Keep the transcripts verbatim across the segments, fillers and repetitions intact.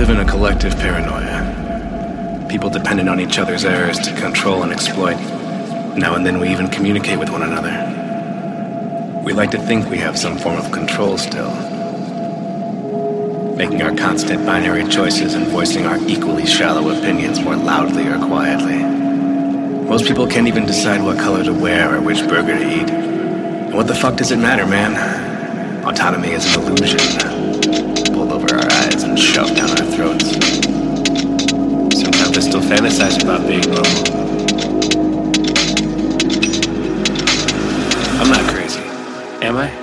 live in a collective paranoia. People dependent on each other's errors to control and exploit. Now and then we even communicate with one another. We like to think we have some form of control still, making our constant binary choices and voicing our equally shallow opinions more loudly or quietly. Most people can't even decide what color to wear or which burger to eat. And what the fuck does it matter, man? Autonomy is an illusion, pulled over our eyes and shoved down our throats. Sometimes I still fantasize about being normal. I'm not crazy, am I?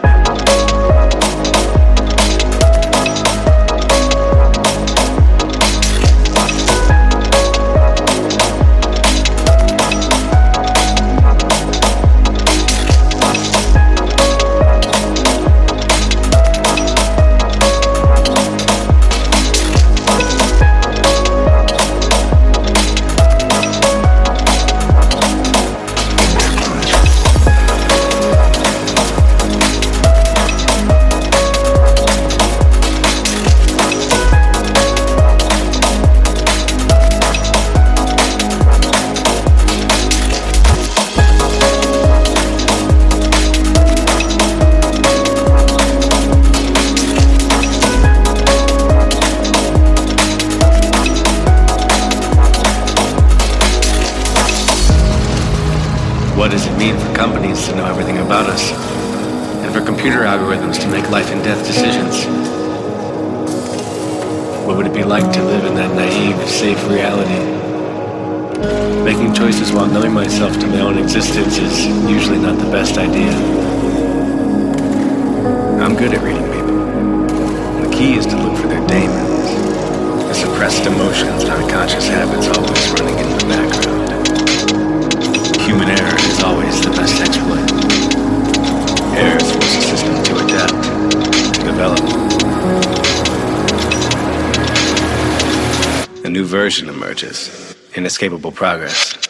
What does it mean for companies to know everything about us, and for computer algorithms to make life and death decisions? What would it be like to live in that naive, safe reality? Making choices while knowing myself to my own existence is usually not the best idea. I'm good at reading people. The key is to look for their daemons, the suppressed emotions and unconscious habits always running in the background. Human error is always the best exploit. Errors force a system to adapt, to develop. A new version emerges, inescapable progress.